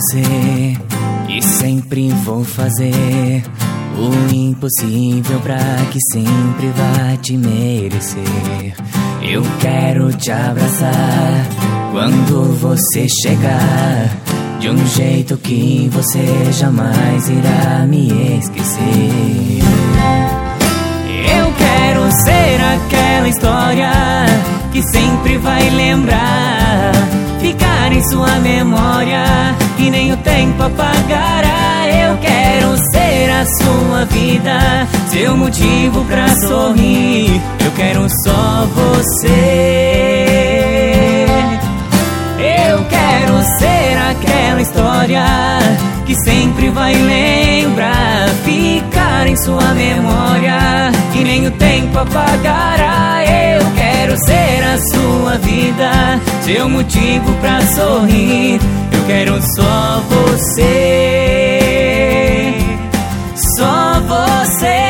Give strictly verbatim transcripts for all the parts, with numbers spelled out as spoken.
você e sempre vou fazer o impossível pra que sempre vá te merecer. Eu quero te abraçar quando você chegar, de um jeito que você jamais irá me esquecer. Eu quero ser aquela história que sempre vai lembrar, ficar em sua memória e nem o tempo apagará. Eu quero ser a sua vida, seu motivo pra sorrir. Eu quero só você. Eu quero ser aquela história que sempre vai lembrar, ficar em sua memória e nem o tempo apagará. Eu quero ser a sua vida, seu motivo pra sorrir. Eu quero só você, só você.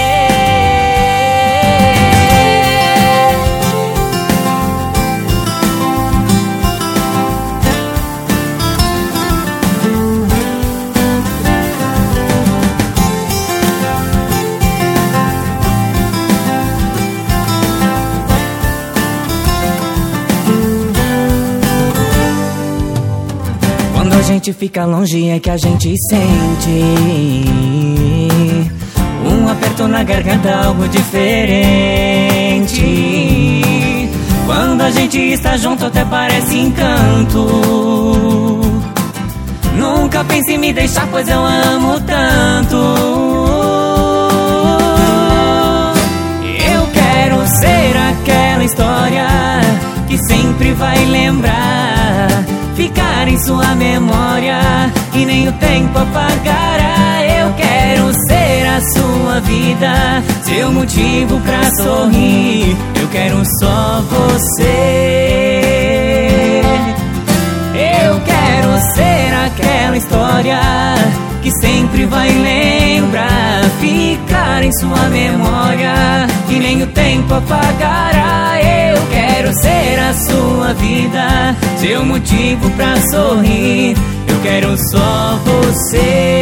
Quando a gente fica longe é que a gente sente um aperto na garganta, algo diferente. Quando a gente está junto até parece encanto. Nunca pense em me deixar, pois eu amo tanto. Eu quero ser aquela história que sempre vai lembrar, ficar em sua memória e nem o tempo apagará. Eu quero ser a sua vida, seu motivo pra sorrir. Eu quero só você. Eu quero ser aquela história que sempre vai lembrar, ficar em sua memória e nem o tempo apagará. Eu quero ser a sua vida, seu motivo pra sorrir. Eu quero só você.